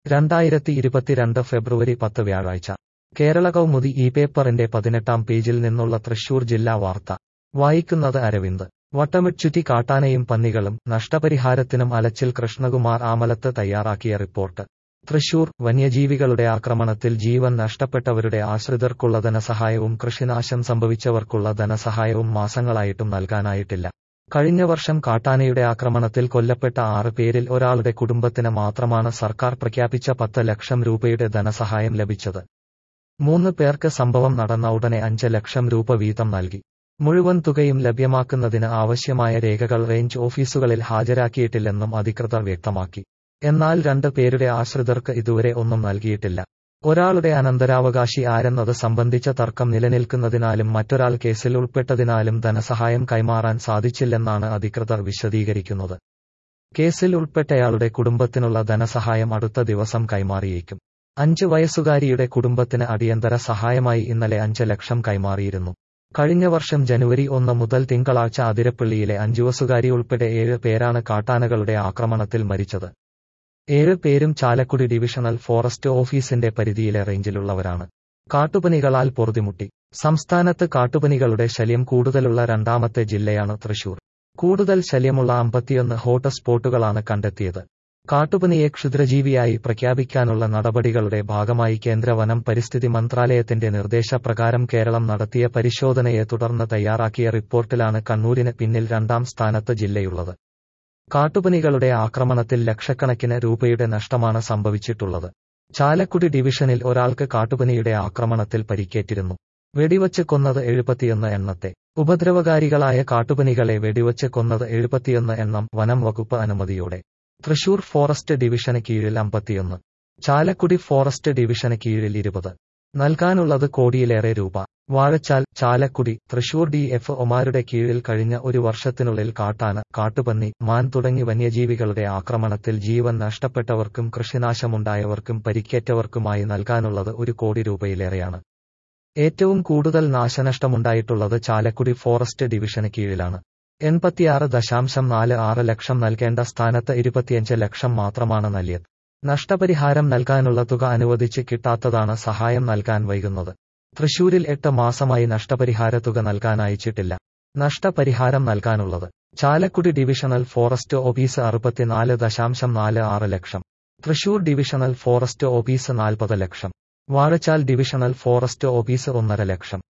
2022 ഫെബ്രുവരി 10 വ്യാഴാഴ്ച കേരള കൗമുദി ഈ പേപ്പറിന്റെ 18-ാം പേജിൽ നിന്നുള്ള തൃശൂർ ജില്ലാ വാർത്ത വായിക്കുന്നത് അരവിന്ദ്. വട്ടമിട്ടുചുറ്റി കാട്ടാനയും പന്നികളും, നഷ്ടപരിഹാരത്തിനും അലച്ചിൽ. കൃഷ്ണകുമാർ ആമലത്ത് തയ്യാറാക്കിയ റിപ്പോർട്ട്. തൃശൂർ. വന്യജീവികളുടെ ആക്രമണത്തിൽ ജീവൻ നഷ്ടപ്പെട്ടവരുടെ ആശ്രിതർക്കുള്ള ധനസഹായവും കൃഷിനാശം സംഭവിച്ചവർക്കുള്ള ധനസഹായവും മാസങ്ങളായിട്ടും നൽകാനായിട്ടില്ല. കഴിഞ്ഞ വർഷം കാട്ടാനയുടെ ആക്രമണത്തിൽ കൊല്ലപ്പെട്ട 6 പേരിൽ ഒരാളുടെ കുടുംബത്തിന് മാത്രമാണ് സർക്കാർ പ്രഖ്യാപിച്ച 10 ലക്ഷം രൂപയുടെ ധനസഹായം ലഭിച്ചത്. 3 പേർക്ക് സംഭവം നടന്ന ഉടനെ 5 ലക്ഷം രൂപ വീതം നൽകി. മുഴുവൻ തുകയും ലഭ്യമാക്കുന്നതിന് ആവശ്യമായ രേഖകൾ റേഞ്ച് ഓഫീസുകളിൽ ഹാജരാക്കിയിട്ടില്ലെന്നും അധികൃതർ വ്യക്തമാക്കി. എന്നാൽ 2 പേരുടെ ആശ്രിതർക്ക് ഇതുവരെ ഒന്നും നൽകിയിട്ടില്ല. ഒരാളുടെ അനന്തരാവകാശി ആരെന്നത് സംബന്ധിച്ച തർക്കം നിലനിൽക്കുന്നതിനാലും മറ്റൊരാൾ കേസിൽ ഉൾപ്പെട്ടതിനാലും ധനസഹായം കൈമാറാൻ സാധിച്ചില്ലെന്നാണ് അധികൃതർ വിശദീകരിക്കുന്നത്. കേസിൽ ഉൾപ്പെട്ടയാളുടെ കുടുംബത്തിനുള്ള ധനസഹായം അടുത്ത ദിവസം കൈമാറിയേക്കും. 5 വയസ്സുകാരിയുടെ കുടുംബത്തിന് അടിയന്തര സഹായമായി ഇന്നലെ 5 ലക്ഷം കൈമാറിയിരുന്നു. കഴിഞ്ഞ വർഷം ജനുവരി 1 മുതൽ തിങ്കളാഴ്ച അതിരപ്പള്ളിയിലെ 5 വയസ്സുകാരി ഉൾപ്പെടെ 7 പേരാണ് കാട്ടാനകളുടെ ആക്രമണത്തിൽ മരിച്ചത്. 7 പേരും ചാലക്കുടി ഡിവിഷണൽ ഫോറസ്റ്റ് ഓഫീസിന്റെ പരിധിയിലെ റേഞ്ചിലുള്ളവരാണ്. കാട്ടുപനികളാൽ പൊറുതിമുട്ടി. സംസ്ഥാനത്ത് കാട്ടുപനികളുടെ ശല്യം കൂടുതലുള്ള 2ാമത്തെ ജില്ലയാണ് തൃശൂർ. കൂടുതൽ ശല്യമുള്ള 51 ഹോട്ട് സ്പോട്ടുകളാണ് കണ്ടെത്തിയത്. കാട്ടുപനിയെ ക്ഷുദ്രജീവിയായി പ്രഖ്യാപിക്കാനുള്ള നടപടികളുടെ ഭാഗമായി കേന്ദ്ര വനം പരിസ്ഥിതി മന്ത്രാലയത്തിന്റെ നിർദ്ദേശപ്രകാരം കേരളം നടത്തിയ പരിശോധനയെ തുടർന്ന് തയ്യാറാക്കിയ റിപ്പോർട്ടിലാണ് കണ്ണൂരിന് പിന്നിൽ 2ാം സ്ഥാനത്ത് ജില്ലയുള്ളത്. കാട്ടുപനികളുടെ ആക്രമണത്തിൽ ലക്ഷക്കണക്കിന് രൂപയുടെ നഷ്ടമാണ് സംഭവിച്ചിട്ടുള്ളത്. ചാലക്കുടി ഡിവിഷനിൽ ഒരാൾക്ക് കാട്ടുപനിയുടെ ആക്രമണത്തിൽ പരിക്കേറ്റിരുന്നു. വെടിവച്ച് കൊന്നത് 71 എണ്ണത്തെ. ഉപദ്രവകാരികളായ കാട്ടുപനികളെ വെടിവച്ച് കൊന്നത് 71 എണ്ണം വനം വകുപ്പ് അനുമതിയോടെ. തൃശൂർ ഫോറസ്റ്റ് ഡിവിഷന് കീഴിൽ 51. ചാലക്കുടി ഫോറസ്റ്റ് ഡിവിഷന് കീഴിൽ 20. നൽകാനുള്ളത് കോടിയിലേറെ രൂപ. വാഴച്ചാൽ, ചാലക്കുടി, തൃശൂർ DFOമാരുടെ കീഴിൽ കഴിഞ്ഞ ഒരു വർഷത്തിനുള്ളിൽ കാട്ടാന, കാട്ടുപന്നി, മാൻ തുടങ്ങി വന്യജീവികളുടെ ആക്രമണത്തിൽ ജീവൻ നഷ്ടപ്പെട്ടവർക്കും കൃഷിനാശമുണ്ടായവർക്കും പരിക്കേറ്റവർക്കുമായി നൽകാനുള്ളത് 1 കോടി രൂപയിലേറെയാണ്. ഏറ്റവും കൂടുതൽ നാശനഷ്ടമുണ്ടായിട്ടുള്ളത് ചാലക്കുടി ഫോറസ്റ്റ് ഡിവിഷന് കീഴിലാണ്. 86.46 ലക്ഷം നൽകേണ്ട സ്ഥാനത്ത് 25 ലക്ഷം മാത്രമാണ് നൽകിയത്. നഷ്ടപരിഹാരം നൽകാനുള്ള തുക അനുവദിച്ച് കിട്ടാത്തതാണ് സഹായം നൽകാൻ വൈകുന്നത്. തൃശൂരിൽ 8 മാസമായി നഷ്ടപരിഹാര തുക നൽകാൻ അയച്ചിട്ടില്ല. നഷ്ടപരിഹാരം നൽകാനുള്ളത് Chalakudy divisional forest office 64.46 lakh. Thrissur divisional forest office 40 lakh. Vazhachal divisional forest office 1.5 ലക്ഷം.